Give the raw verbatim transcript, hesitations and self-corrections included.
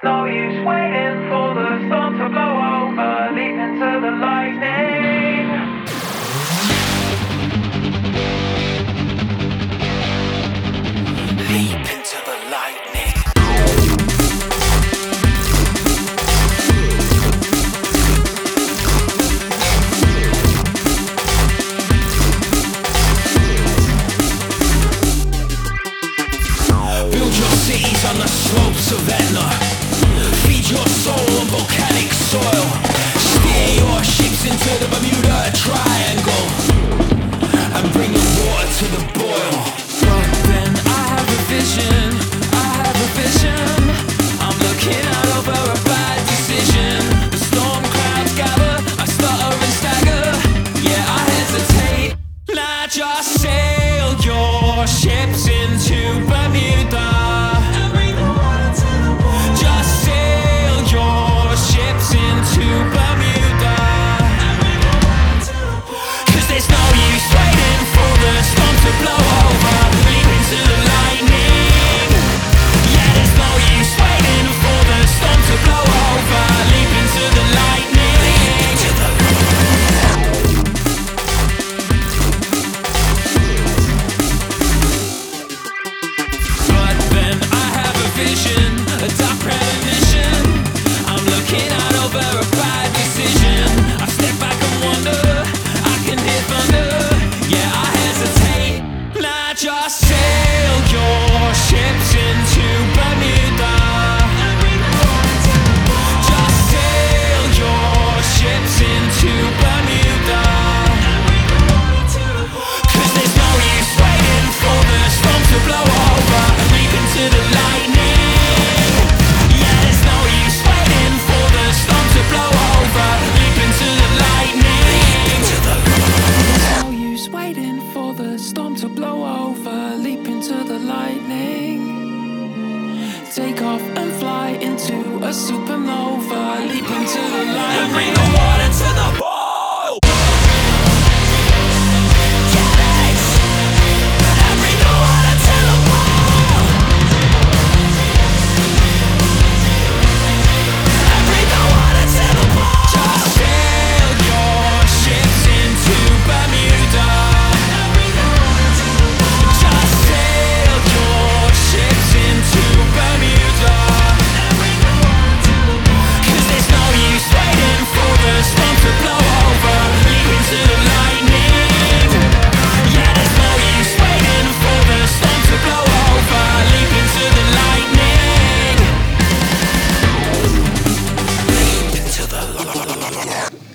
no use waiting for the storm to blow over, leap into the lightning. Leap into the lightning. Build your cities on the slopes of Etna. Feed your soul on volcanic soil. Steer your ships into the Bermuda Triangle and bring the water to the boil. But then I have a vision, I have a vision. I'm looking out over a bad decision. The storm clouds gather, I stutter and stagger. Yeah, I hesitate. Now just sail your ships into Bermuda. Just sail your ships into Bermuda. Cause there's no use waiting for the storm to blow over, leap into the lightning. Yeah, there's no use waiting for the storm to blow over, leap into the lightning. Leap into the But then I have a vision, a dark premonition. I'm looking out over a bad decision. I step back and wonder, I can hear thunder. Yeah, I hesitate. Now just sail your ships into Bermuda. Just sail your ships into Bermuda. Cause there's no use waiting for the storm to blow over, leap into the lightning. Yeah, there's no use waiting for the storm to blow over, leap into the lightning. No use waiting for the storm to blow over, leap into the lightning. Take off and fly into a supernova, leap into the lightning. And bring the water to the